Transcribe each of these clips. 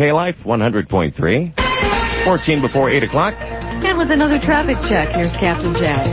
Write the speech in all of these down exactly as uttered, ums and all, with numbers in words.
K-Life one hundred point three. fourteen before eight o'clock. And with another traffic check, here's Captain Jack.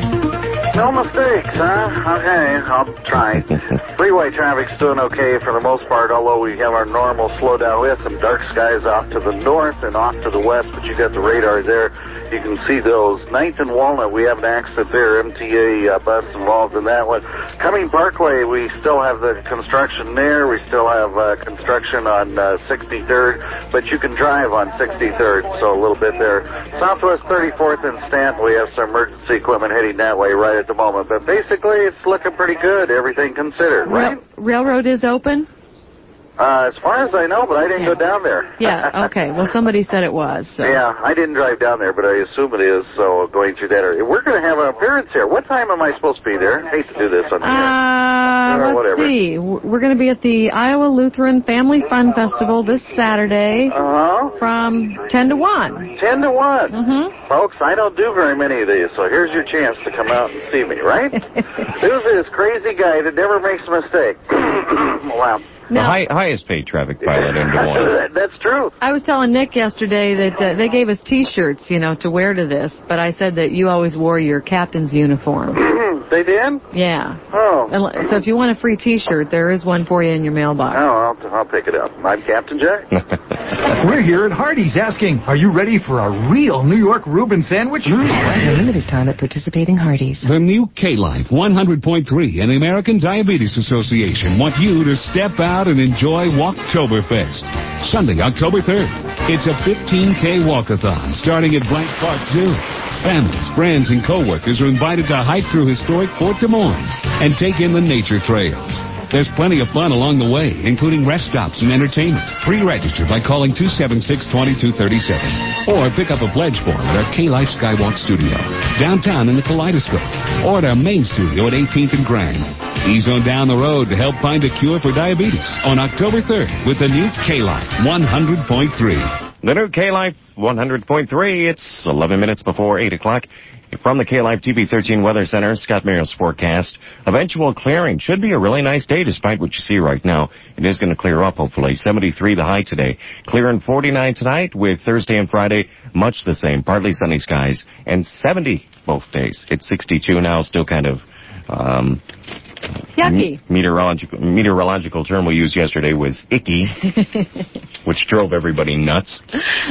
No mistakes, huh? Okay, I'll try. Freeway traffic's doing okay for the most part, although we have our normal slowdown. We have some dark skies off to the north and off to the west, but you got the radar there. You can see those. ninth and Walnut, we have an accident there, M T A uh, bus involved in that one. Cumming Parkway, we still have the construction there. We still have uh, construction on uh, sixty-third, but you can drive on sixty-third, so a little bit there. Southwest thirty-fourth and Stanton, we have some emergency equipment heading that way right at the moment. But basically, it's looking pretty good, everything considered, right? Rail- railroad is open? Uh, as far as I know, but I didn't yeah. go down there. Yeah, okay. Well, somebody said it was. So. Yeah, I didn't drive down there, but I assume it is, so going through that area. We're going to have an appearance here. What time am I supposed to be there? I hate to do this on the uh, air. Let's whatever. see. We're going to be at the Iowa Lutheran Family Fun Festival this Saturday uh-huh. from ten to one. ten to one. Mm-hmm. Folks, I don't do very many of these, so here's your chance to come out and see me, right? Who's this crazy guy that never makes a mistake? Wow. The high, highest paid traffic pilot in Des Moines. That's true. I was telling Nick yesterday that uh, they gave us T-shirts, you know, to wear to this, but I said that you always wore your captain's uniform. They did? Yeah. Oh. So if you want a free T-shirt, there is one for you in your mailbox. Oh, I'll, I'll pick it up. I'm Captain Jack. We're here at Hardee's asking, are you ready for a real New York Reuben sandwich? For a limited time at participating Hardee's. The new K-Life one hundred point three and the American Diabetes Association want you to step out and enjoy Walktoberfest. Sunday, October third. It's a fifteen K walkathon starting at Blank Park Zoo. Families, friends, and coworkers are invited to hike through historic Fort Des Moines and take in the nature trails. There's plenty of fun along the way, including rest stops and entertainment. Pre-register by calling two seven six, two two three seven or pick up a pledge form at our K-Life Skywalk Studio, downtown in the Kaleidoscope, or at our main studio at eighteenth and Grand. Ease on down the road to help find a cure for diabetes on October third with the new K-Life one hundred point three. The new K-Life one hundred point three. It's eleven minutes before eight o'clock. From the K-Life T V thirteen Weather Center, Scott Merrill's forecast. Eventual clearing. Should be a really nice day despite what you see right now. It is going to clear up, hopefully. seventy-three the high today. Clear and forty-nine tonight, with Thursday and Friday much the same. Partly sunny skies. And seventy both days. It's sixty-two now, still kind of... Um, Yucky. Meteorological, meteorological term we used yesterday was icky, which drove everybody nuts.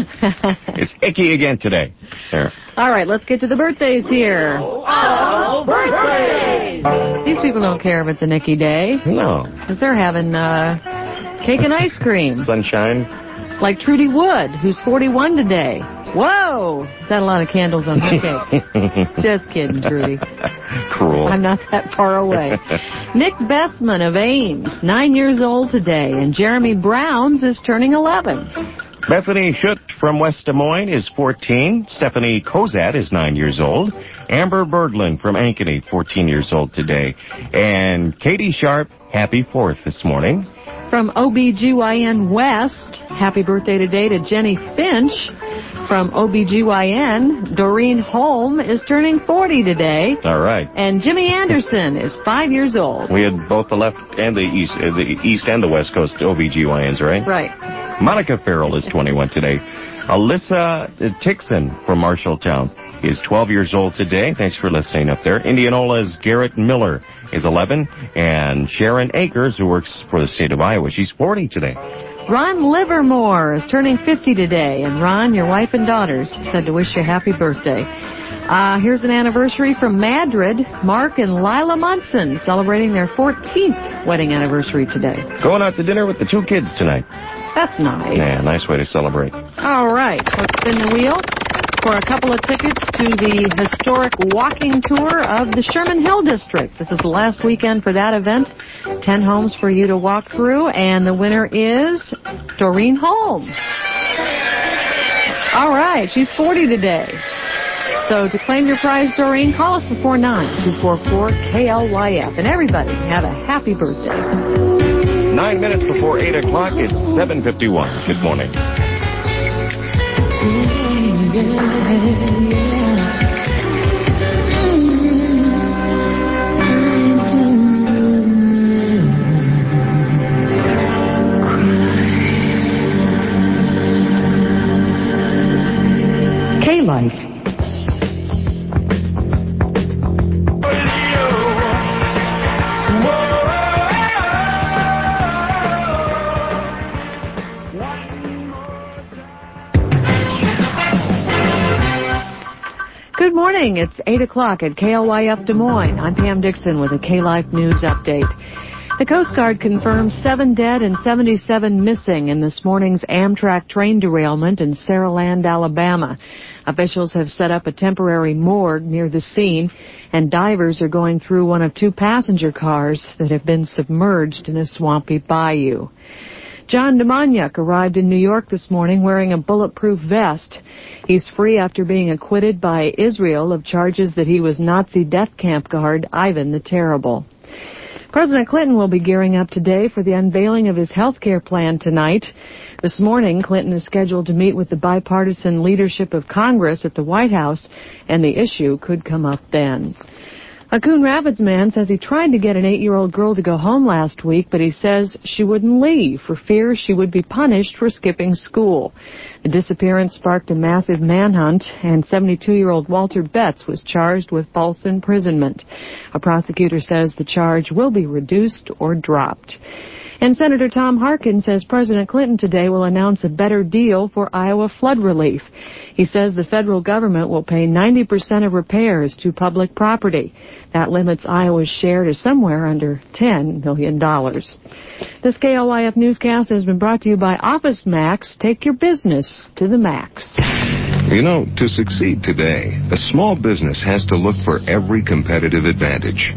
It's icky again today. There. All right, let's get to the birthdays here. Oh, birthdays! These people don't care if it's an icky day. No. Because they're having uh, cake and ice cream. Sunshine. Like Trudy Wood, who's forty-one today. Whoa! Is that a lot of candles on her cake? Just kidding, Trudy. Cruel. I'm not that far away. Nick Bessman of Ames, nine years old today, and Jeremy Browns is turning eleven. Bethany Schutt from West Des Moines is fourteen. Stephanie Kozat is nine years old. Amber Berglund from Ankeny, fourteen years old today. And Katie Sharp, happy fourth this morning. From O B G Y N West, happy birthday today to Jenny Finch. From O B G Y N, Doreen Holm is turning forty today. All right. And Jimmy Anderson is five years old. We had both the left and the east, uh, the east and the west coast O B G Y Ns, right? Right. Monica Farrell is twenty-one today. Alyssa Tixon from Marshalltown is twelve years old today. Thanks for listening up there. Indianola's Garrett Miller is eleven. And Sharon Akers, who works for the state of Iowa, she's forty today. Ron Livermore is turning fifty today. And Ron, your wife and daughters said to wish you a happy birthday. Uh, here's an anniversary from Madrid. Mark and Lila Munson celebrating their fourteenth wedding anniversary today. Going out to dinner with the two kids tonight. That's nice. Yeah, nice way to celebrate. All right, let's spin the wheel for a couple of tickets to the historic walking tour of the Sherman Hill District. This is the last weekend for that event. Ten homes for you to walk through, and the winner is Doreen Holmes. All right, she's forty today. So to claim your prize, Doreen, call us before nine, two four four K L Y F. And everybody, have a happy birthday. Nine minutes before eight o'clock, it's seven fifty-one. Good morning. Good morning. It's eight o'clock at K L Y F Des Moines. I'm Pam Dixon with a K-Life News update. The Coast Guard confirms seven dead and seventy-seven missing in this morning's Amtrak train derailment in Saraland, Alabama. Officials have set up a temporary morgue near the scene, and divers are going through one of two passenger cars that have been submerged in a swampy bayou. John Demoniuk arrived in New York this morning wearing a bulletproof vest. He's free after being acquitted by Israel of charges that he was Nazi death camp guard Ivan the Terrible. President Clinton will be gearing up today for the unveiling of his health care plan tonight. This morning, Clinton is scheduled to meet with the bipartisan leadership of Congress at the White House, and the issue could come up then. A Coon Rapids man says he tried to get an eight-year-old girl to go home last week, but he says she wouldn't leave for fear she would be punished for skipping school. The disappearance sparked a massive manhunt, and seventy-two-year-old Walter Betts was charged with false imprisonment. A prosecutor says the charge will be reduced or dropped. And Senator Tom Harkin says President Clinton today will announce a better deal for Iowa flood relief. He says the federal government will pay ninety percent of repairs to public property. That limits Iowa's share to somewhere under ten million dollars. This K L Y F newscast has been brought to you by Office Max. Take your business to the max. You know, to succeed today, a small business has to look for every competitive advantage.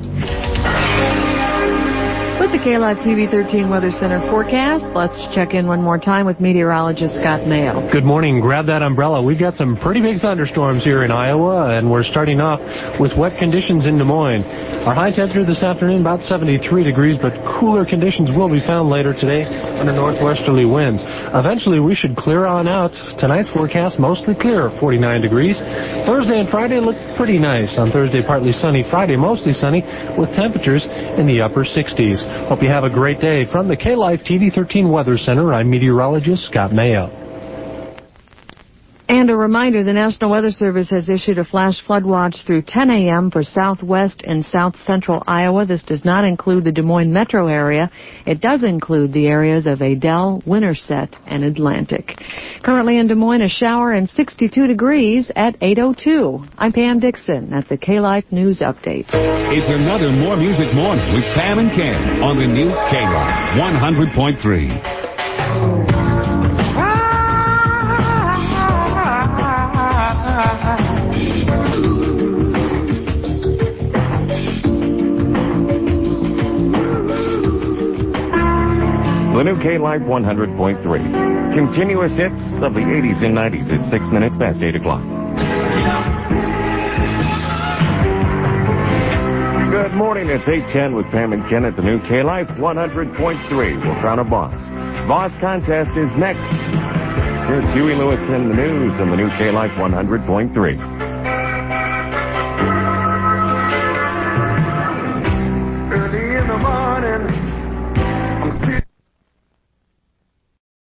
With the K L I V T V thirteen Weather Center forecast, let's check in one more time with meteorologist Scott Mayo. Good morning. Grab that umbrella. We've got some pretty big thunderstorms here in Iowa, and we're starting off with wet conditions in Des Moines. Our high temperature this afternoon, about seventy-three degrees, but cooler conditions will be found later today under northwesterly winds. Eventually, we should clear on out. Tonight's forecast, mostly clear, forty-nine degrees. Thursday and Friday look pretty nice. On Thursday, partly sunny. Friday, mostly sunny, with temperatures in the upper sixties. Hope you have a great day. From the K L I V T V thirteen Weather Center, I'm meteorologist Scott Mayo. And a reminder, the National Weather Service has issued a flash flood watch through ten a.m. for southwest and south central Iowa. This does not include the Des Moines metro area. It does include the areas of Adel, Winterset, and Atlantic. Currently in Des Moines, a shower and sixty-two degrees at eight oh two. I'm Pam Dixon. That's a K-Life News Update. It's another More Music Morning with Pam and Ken on the new K-Life one hundred point three. The new K-Life one hundred point three. Continuous hits of the eighties and nineties at six minutes past eight o'clock. Good morning. It's eight ten with Pam and Ken at the new K-Life one hundred point three. We'll crown a boss. Boss contest is next. Here's Huey Lewis in the news and the new K-Life one hundred point three.